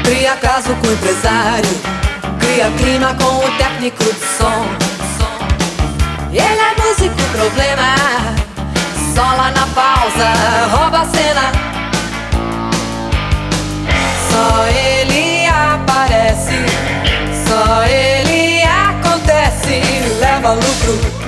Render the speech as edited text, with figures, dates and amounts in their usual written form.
Cria caso com o empresário, cria clima com o técnico de som. Ele é músico, problema, sola na pausa, rouba a cena. Só ele aparece, só ele acontece, leva lucro.